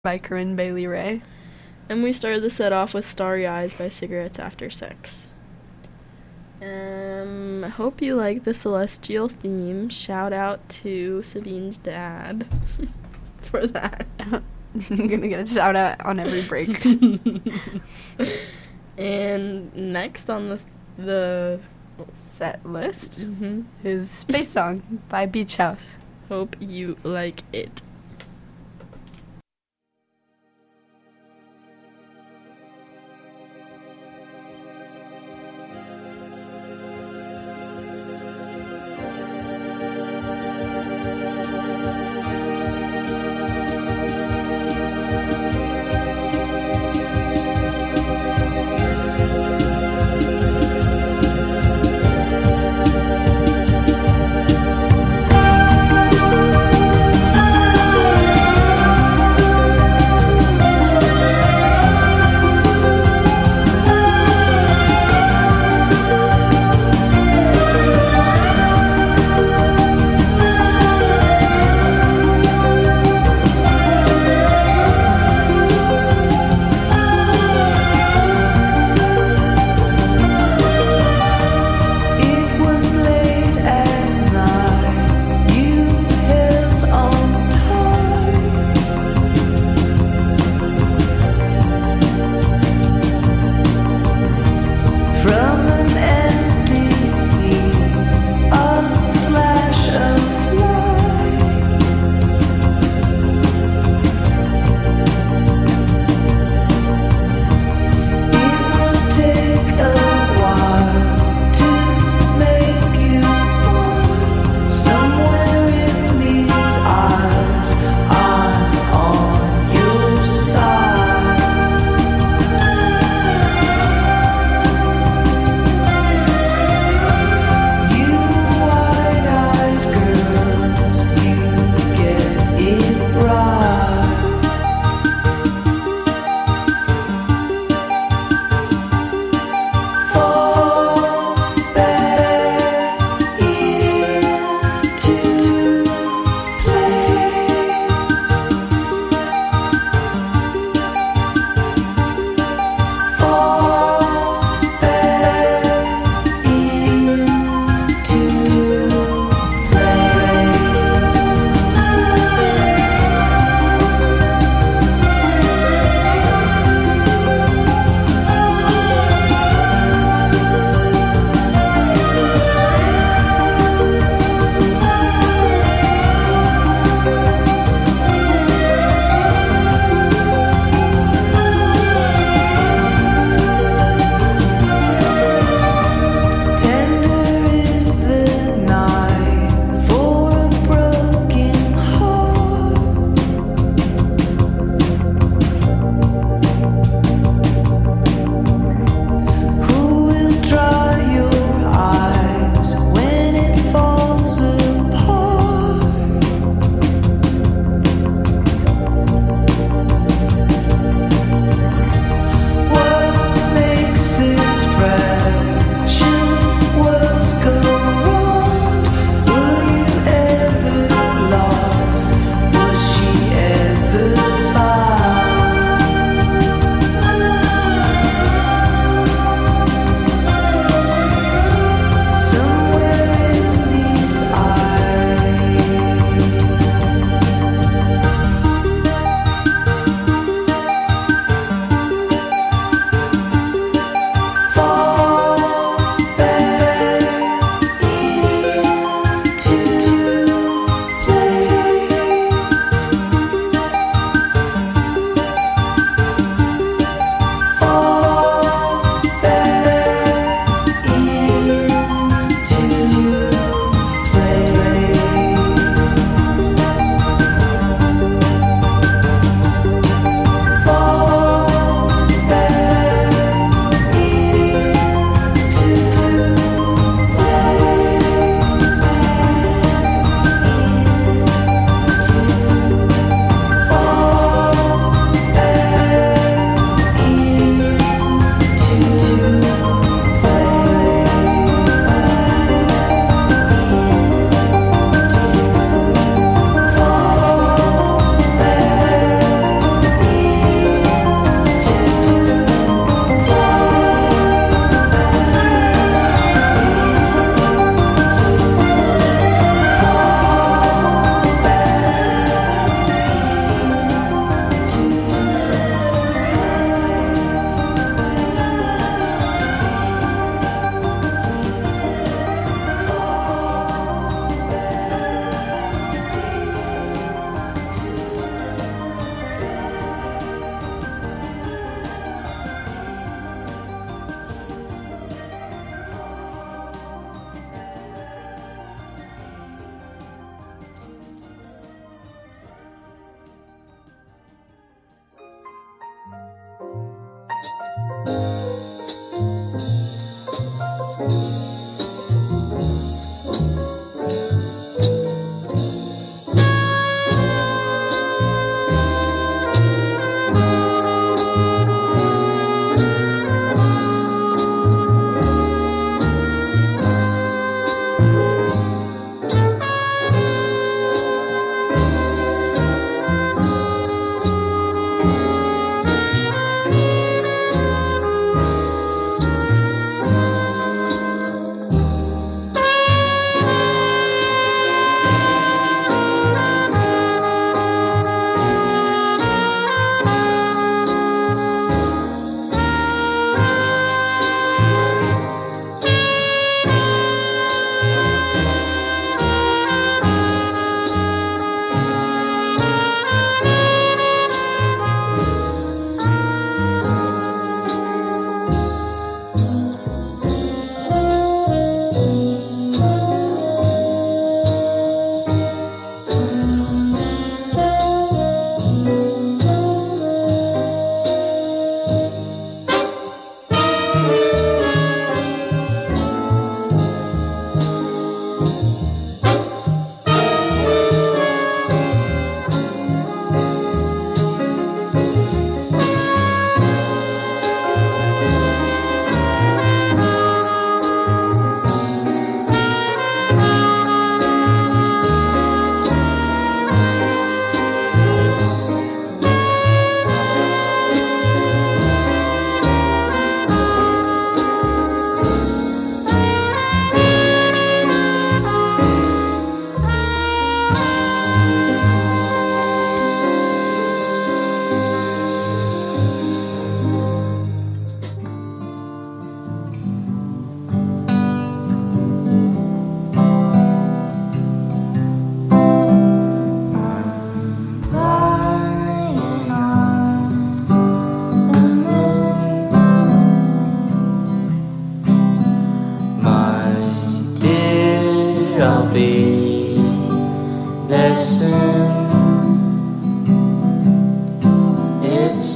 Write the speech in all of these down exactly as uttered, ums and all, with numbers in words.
by Corinne Bailey Rae. And we started the set off with Starry Eyes by Cigarettes After Sex. Um, I hope you like the celestial theme. Shout out to Sabine's dad for that. I'm gonna get a shout out on every break. And next on the the set list mm-hmm. is Space Song by Beach House. Hope you like it.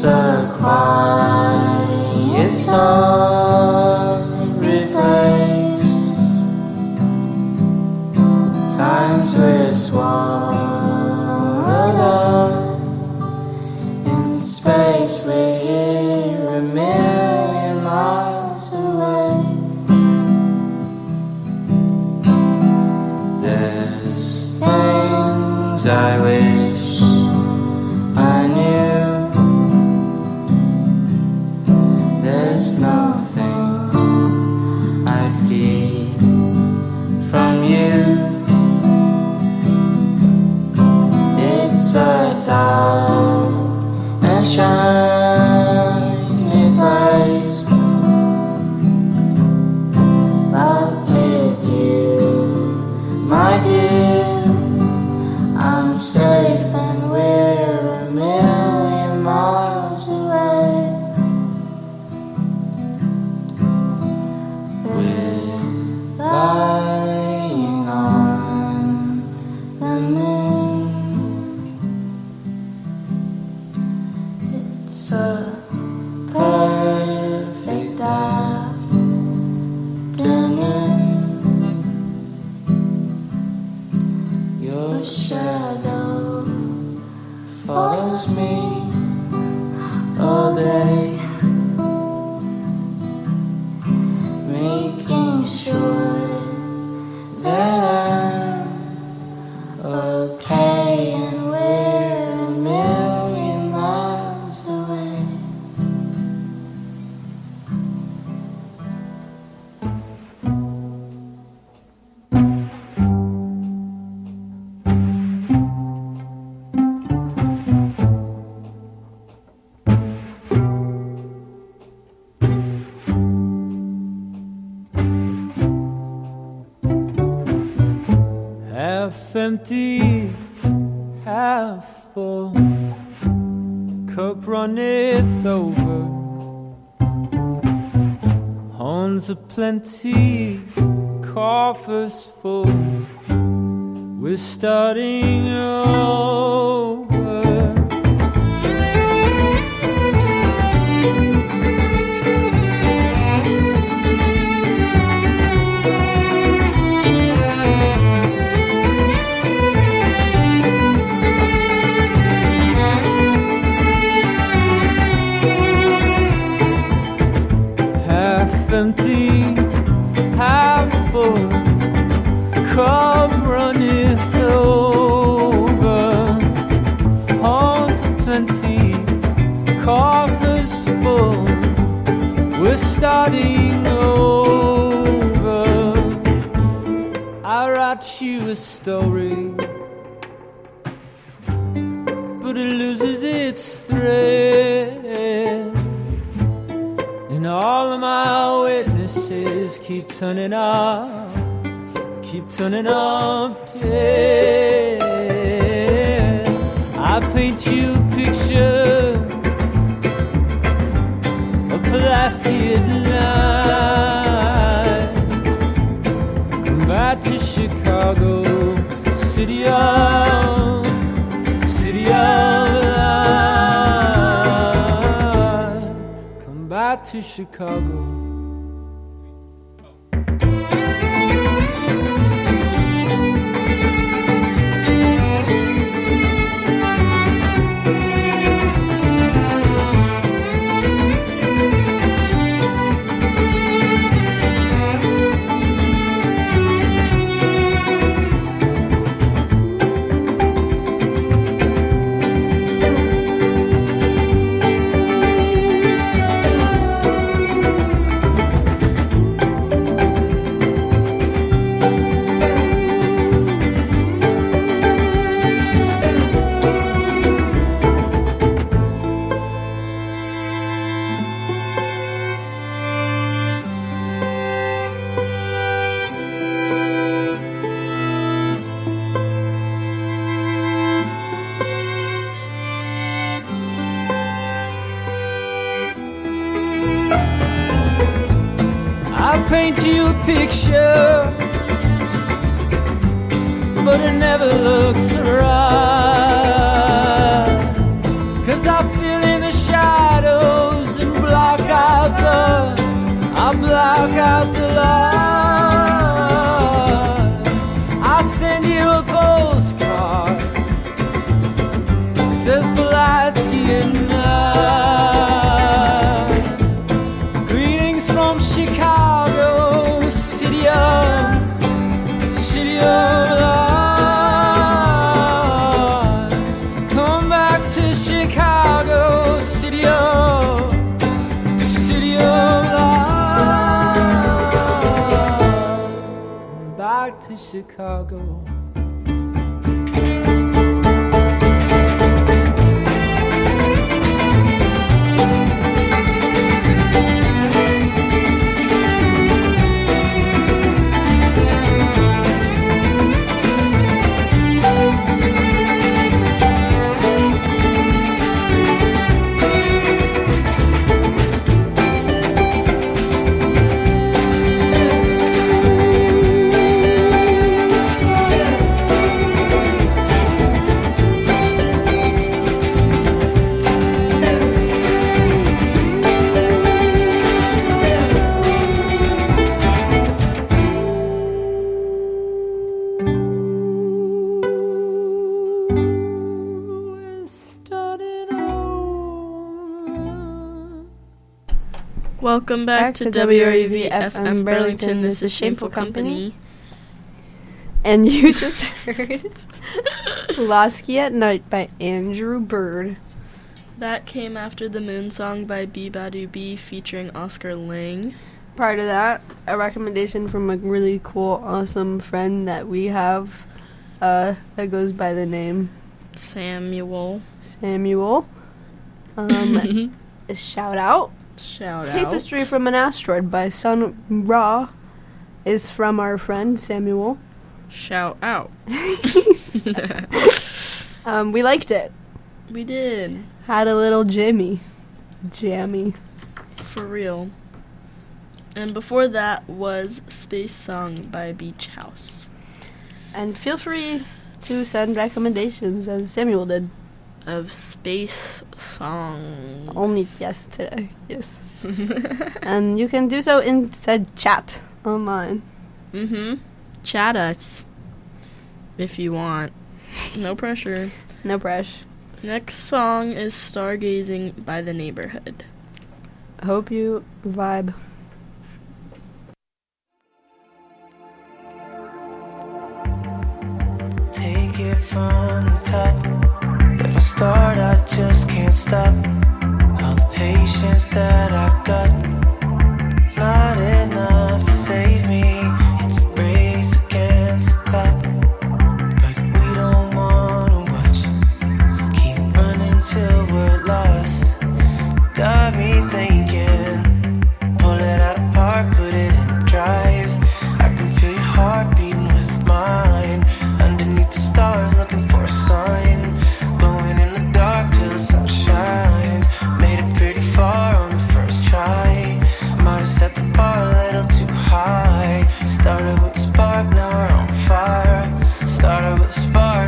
a quiet sorry place. Times we're swallowed up in space. We're here a million miles away. There's things I wish I knew. There's nothing I'd keep from you. It's a dark and shiny place, but with you, my dear, I'm safe and we're a million miles away. We're lying on the moon. It's a perfect afternoon. Your shadow follows me all day, making sure that I'm okay and we're a million miles away. Half empty, half full, cup runneth over. Horns aplenty, coffers full, we're starting over. Empty, half full, cup runneth over. Horns aplenty, coffers full, we're starting over. I write you a story, but it loses its thread. And all of my witnesses keep turning up, keep turning up dead. I paint you a picture of Pulaski at night. Come back to Chicago, city of, city of light. Come back to Chicago. I paint you a picture, but it never looks right. 'Cause as I fill in the shadows and block out the, I block out the light. I'll send you a postcard. It says Pulaski at night. Greetings from Chicago, city of, city of light. Come back to Chicago, city of, city of light. Back to Chicago. Welcome back, Back to, to W R U W R U V V F M Burlington. This is Shameful Company. And you just heard Pulaski at Night by Andrew Bird. That came after the Moon Song by B Badu B featuring Oscar Lang. Prior to that, a recommendation from a really cool, awesome friend that we have uh, that goes by the name Samuel. Samuel. Um, a shout out. Shout Tapestry out. from an Asteroid by Sun Ra is from our friend Samuel. Shout out. Um, we liked it. We did. Had a little Jimmy. Jammy. For real. And before that was Space Song by Beach House. And feel free to send recommendations as Samuel did. Of space songs. Only yes today. Yes. And you can do so in said chat online. Mm-hmm. Chat us. If you want. No pressure. No pressure. Next song is Stargazing by The Neighborhood. Hope you vibe. Take it from the top. If I start, I just can't stop. All the patience that I got, it's not enough to save me. It's a race against the clock, but we don't wanna watch. Keep running till we're lost. Got me thinking, pull it out of park, put it in drive. I can feel your heart beating with mine. Underneath the stars, looking for a sign. Blowing in the dark till the sun shines. Made it pretty far on the first try. Might have set the bar a little too high. Started with a spark, now we're on fire. Started with a spark.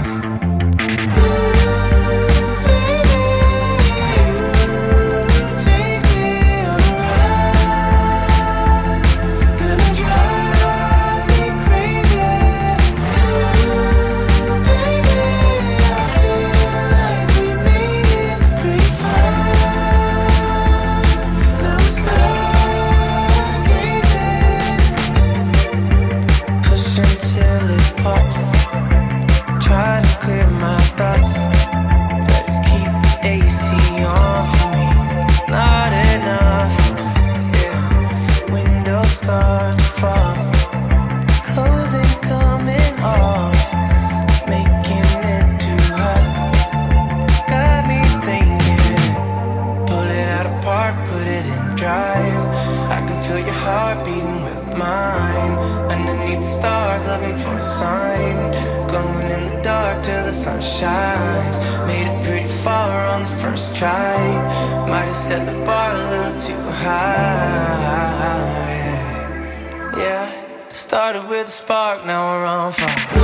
Started with a spark, now we're on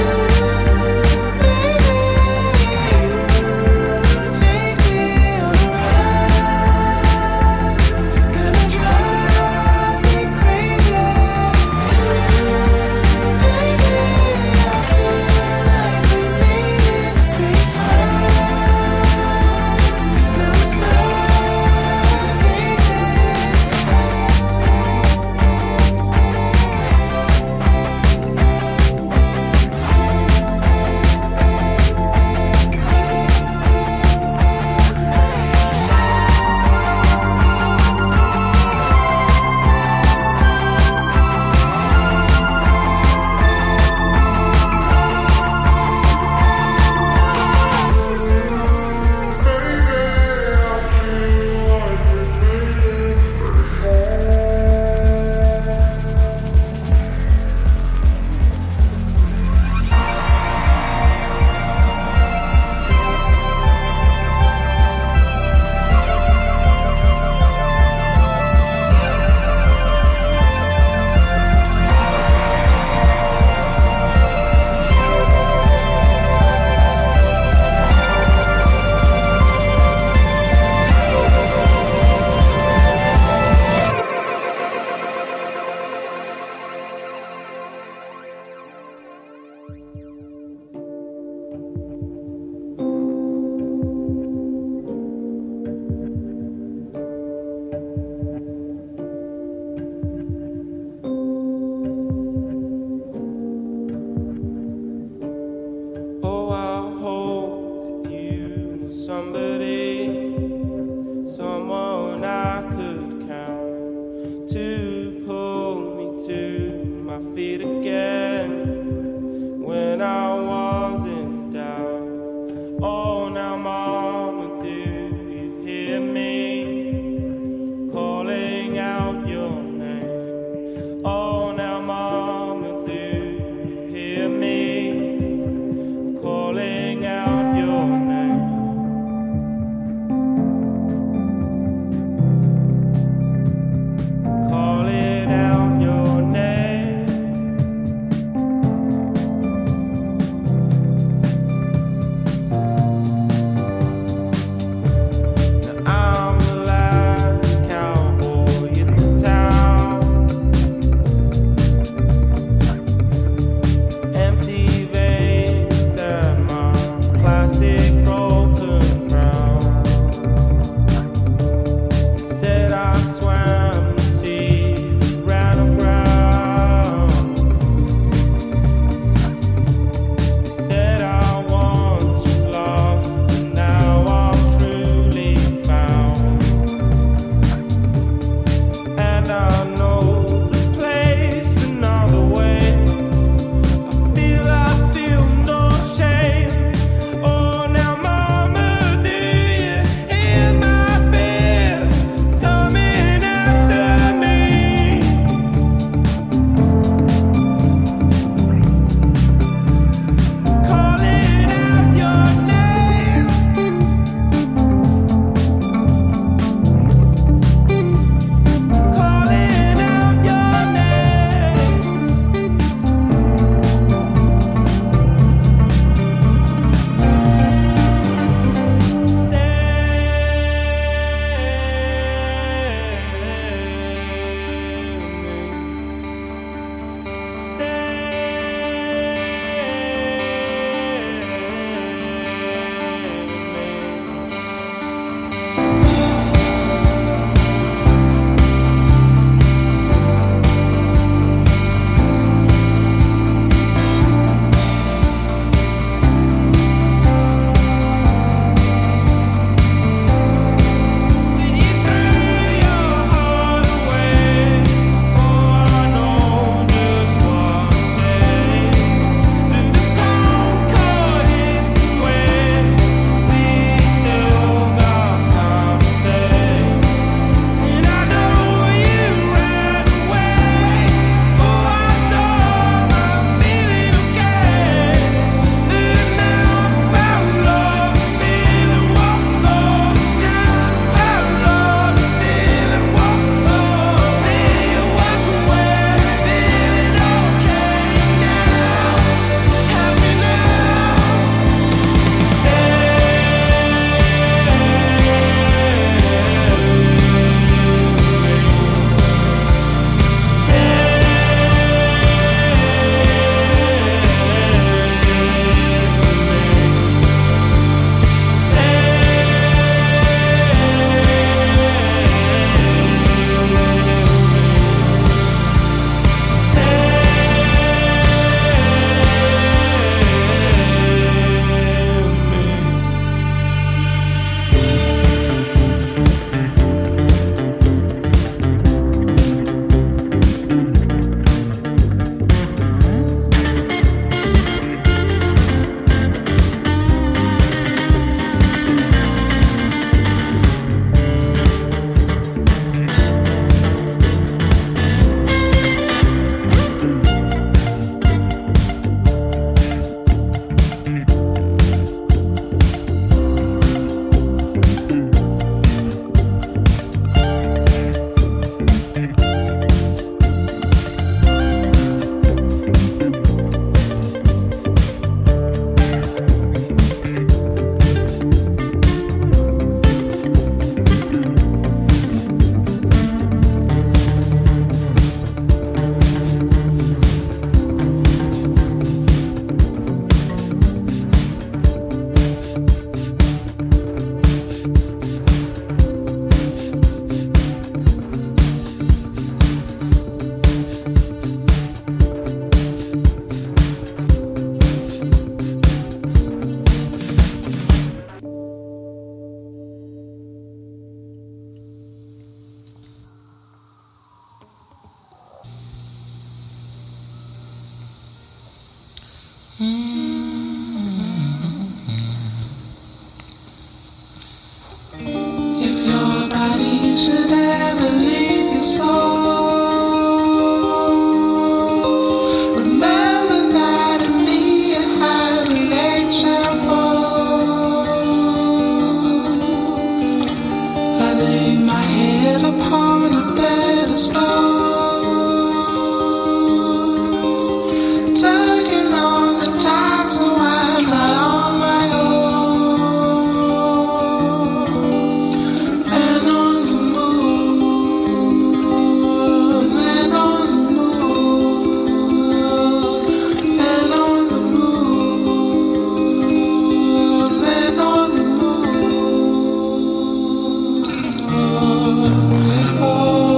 fire. Take me If your body should ever leave your soul, remember that in me I have an example. I lay my head upon a bed of snow, tugging on the tide so I'm not on my own. And on the moon, and on the moon, and on the moon, and on the moon. Oh,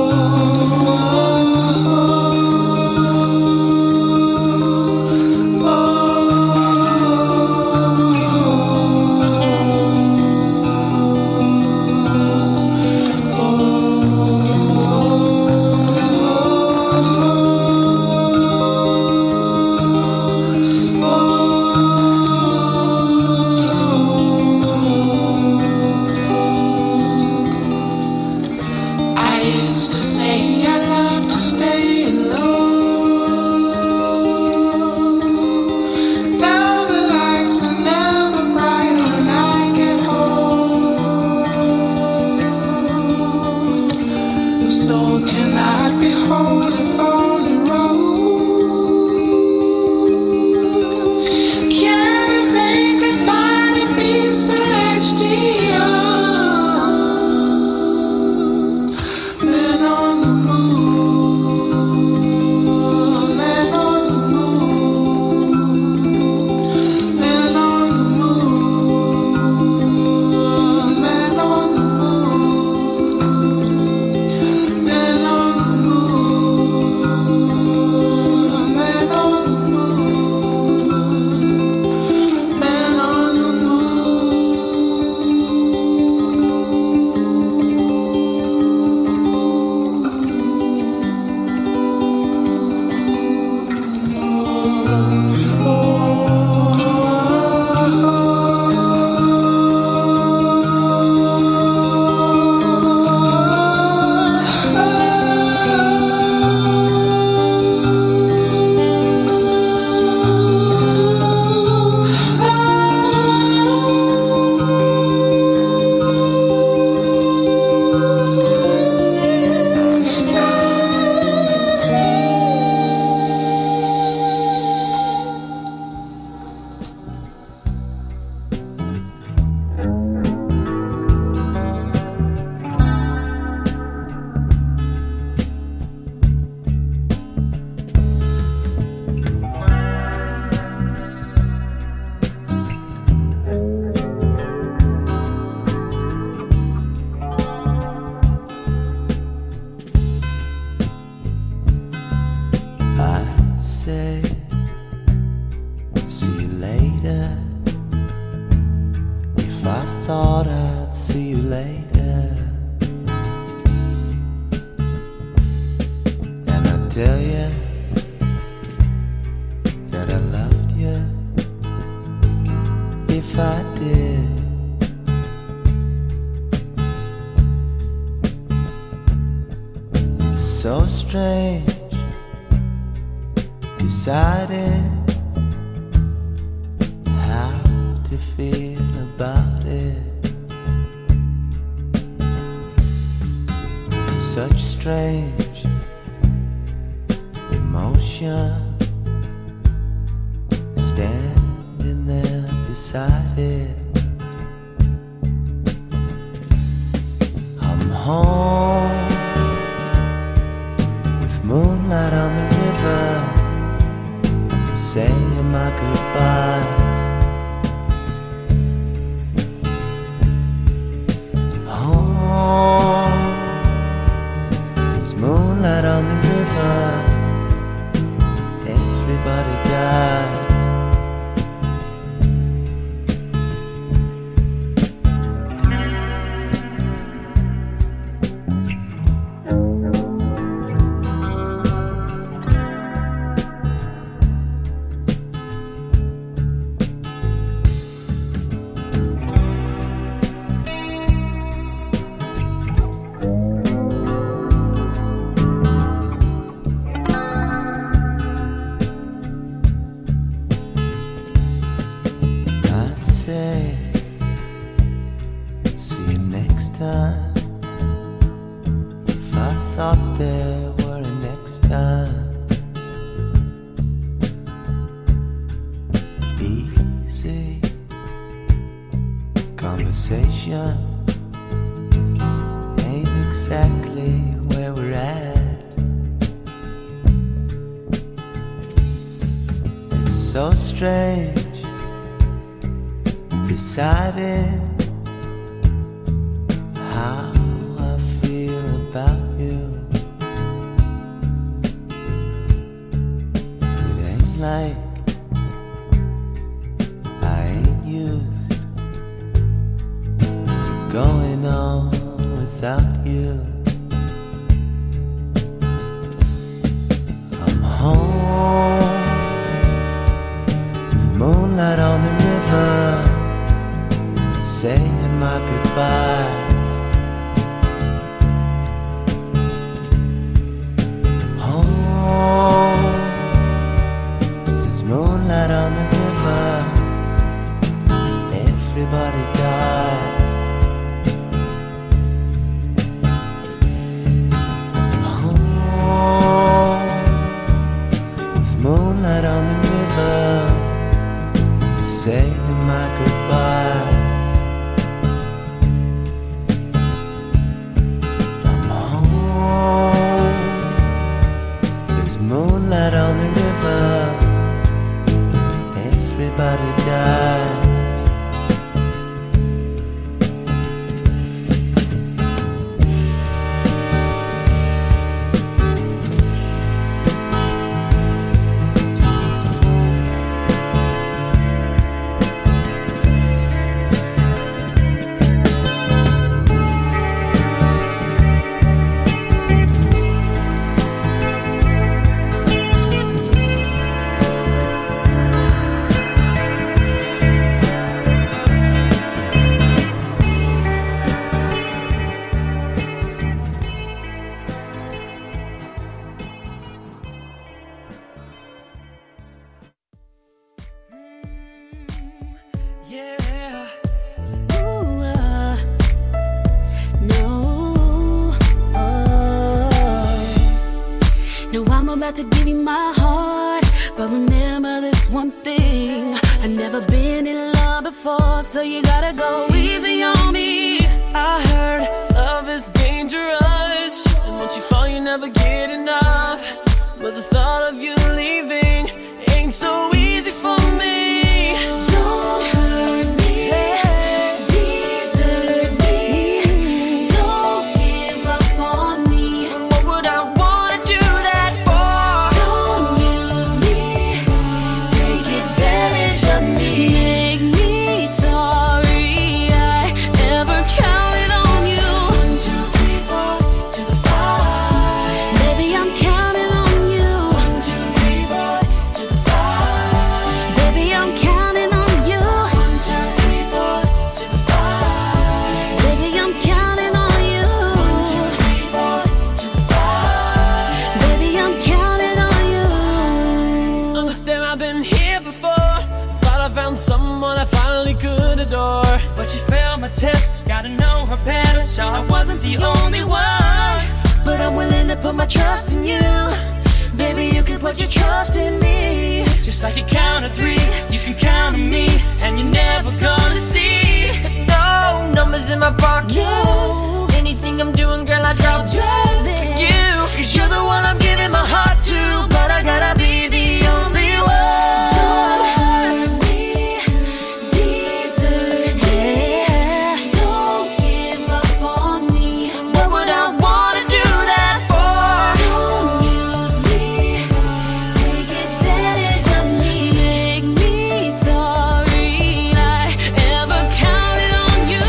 I used to say I love to stay alone. Now the lights are never bright when I get home. The soul cannot be whole if only road. Can it make a body be celestial? Man on the moon, man on the moon, man on the moon, man on the moon, man on the moon, man on the moon, man on the I'd say, see you later. If I thought I'd see you later, and I'd tell you that I loved you. If I did, it's so strange deciding how to feel about it. With such strange emotion, standing there beside it. I'm home with moonlight on the river, saying my goodbyes. Home, there's moonlight on the river. Everybody dies. thought there were a next time. Easy conversation ain't exactly where we're at. It's so strange deciding how I feel about you. It ain't like I ain't used to going on without you. I'm home with moonlight on the river, saying my goodbyes. Home, there's moonlight on the river, everybody dies. Home, with moonlight on the river, saying my goodbyes. Moonlight on the river, everybody dies. To give you my heart, but remember this one thing: I've never been in love before, so you gotta go easy on me. I heard love is dangerous, and once you fall you never get enough, but the thought of you leaving ain't so easy for me. Don't hurt me, desert me, don't give up on me. What would I wanna do that for? Don't use me, take advantage of me, make me sorry I ever counted on you. One, two, three, four, to the five. Baby, I'm counting on you. One, two, three, four, to the five. Baby, I'm counting on you. One, two, three, four, to the five. Baby, I'm counting on you. One, two, three, four, to the five. Baby, I'm counting on you. Understand I've been here before. Thought I found someone I finally could adore, but she failed my test, gotta know her better, so I wasn't the only one. But I'm willing to put my trust in you. Baby, you can put your trust in me. Just like you count to three, you can count on me, and you're never gonna see no numbers in my pocket. No. Anything I'm doing, girl, I drop Drive for it. you, cause you're the one I'm giving my heart to, but I gotta be the only one. Don't hurt me, desert me, don't give up on me. What would I wanna do that for? Don't use me, take advantage of me, make me sorry I ever counted on you.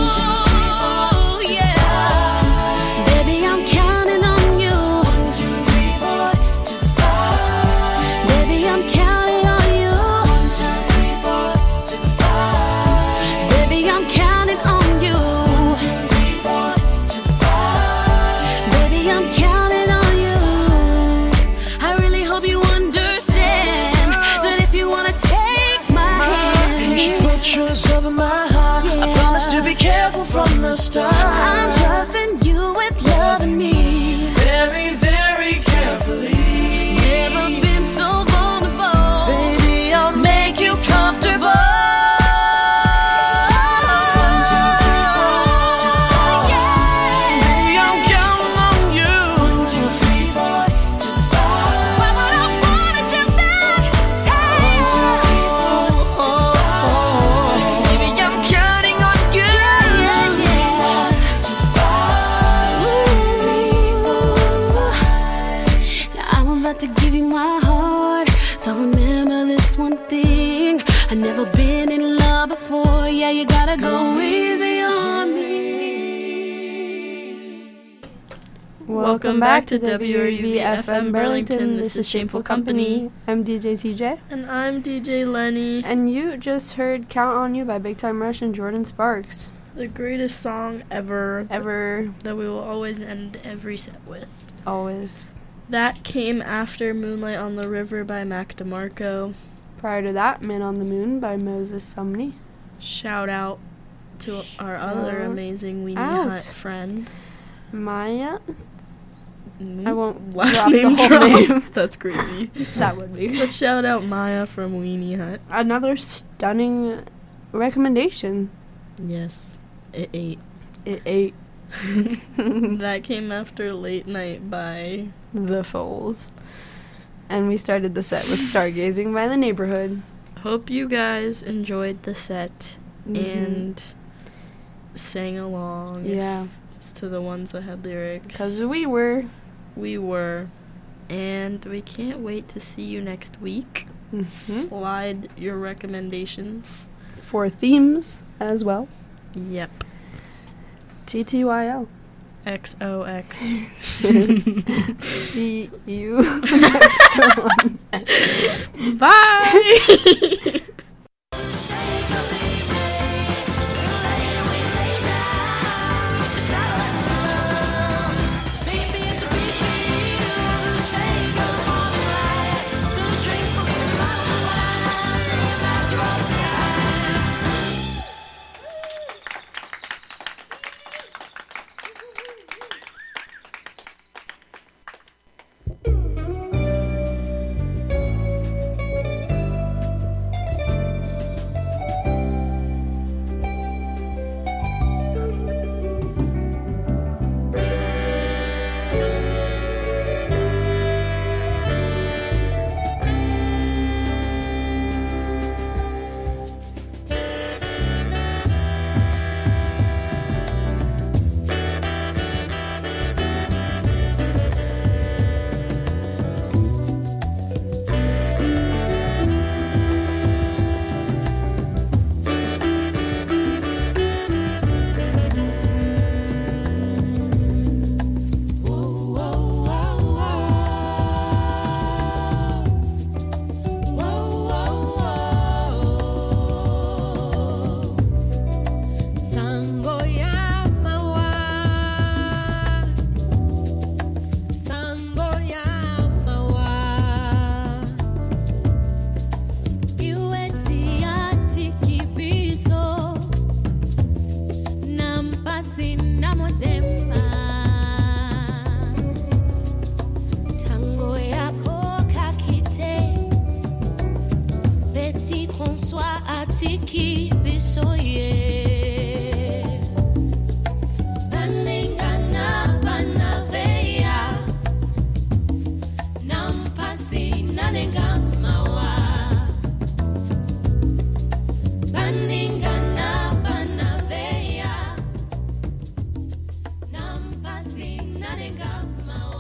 Yeah, baby, I'm counting on you. one, two, three, four, to the five. Baby, I'm counting on you. One, two, three, four, to the five. Baby, I'm counting on you. One, two, three, four, to the five. Baby, I'm counting on you. I really hope you understand that if you wanna take my You should hand, put yourself in my heart. I promise to be careful from the start. I'm trusting you with loving me. gotta go easy on me. Welcome back to W R U V F M Burlington. This is Shameful Company. I'm D J T J. And I'm D J Lenny. And you just heard Count on You by Big Time Rush and Jordan Sparks. The greatest song ever. Ever. That we will always end every set with. Always. That came after Moonlight on the River by Mac DeMarco. Prior to that, Man on the Moon by Moses Sumney. Shout out to our other amazing Weenie out. Hut friend. Maya. Mm, I won't last drop name the whole drop. name. That's crazy. That would be. But shout out Maya from Weenie Hut. Another stunning recommendation. Yes, it ate. It ate. That came after Late Night by The Foals. And we started the set with Stargazing by The Neighborhood. Hope you guys enjoyed the set Mhm. and sang along. Yeah. Just to the ones that had lyrics. Because we were. We were. And we can't wait to see you next week. Mhm. Slide your recommendations. For themes as well. Yep. T T Y L. X O X. See you next time. Bye! Tiki bisoye Baningana banaveya Nampasi nanenga mawa Baningana banaveya Nampasi nanenga mawa